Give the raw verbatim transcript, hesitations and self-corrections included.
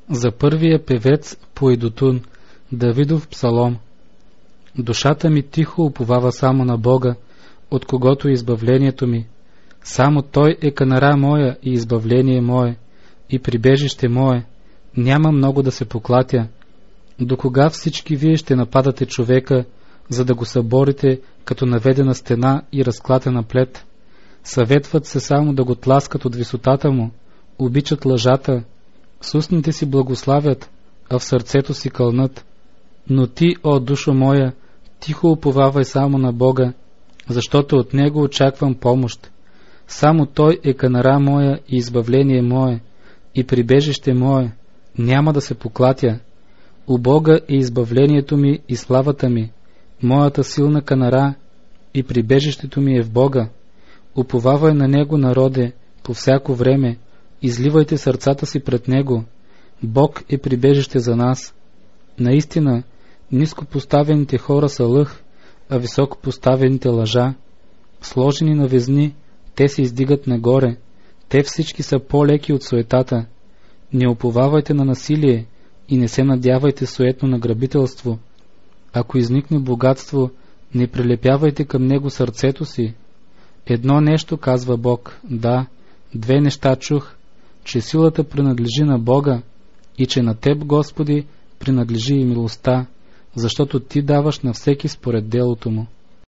За първия певец по Идутун, Давидов псалом. Душата ми тихо уповава само на Бога, от когото е избавлението ми. Само Той е канара моя и избавление мое, и прибежище мое. Няма много да се поклатя. До кога всички вие ще нападате човека, за да го съборите като наведена стена и разклатена плет? Съветват се само да го тласкат от висотата му, обичат лъжата, с устните си благославят, а в сърцето си кълнат. Но ти, о душо моя, тихо уповавай само на Бога, защото от Него очаквам помощ. Само Той е канара моя и избавление мое, и прибежище мое, няма да се поклатя. У Бога е избавлението ми и славата ми, моята силна канара, и прибежището ми е в Бога. Уповавай на Него, народе, по всяко време, изливайте сърцата си пред Него. Бог е прибежище за нас. Наистина, ниско поставените хора са лъх, а високо поставените лъжа. Сложени на везни, те се издигат нагоре. Те всички са по-леки от суетата. Не уповавайте на насилие и не се надявайте суетно на грабителство. Ако изникне богатство, не прилепявайте към него сърцето си. Едно нещо казва Бог, да, две неща чух, че силата принадлежи на Бога и че на Теб, Господи, принадлежи и милостта, защото Ти даваш на всеки според делото му.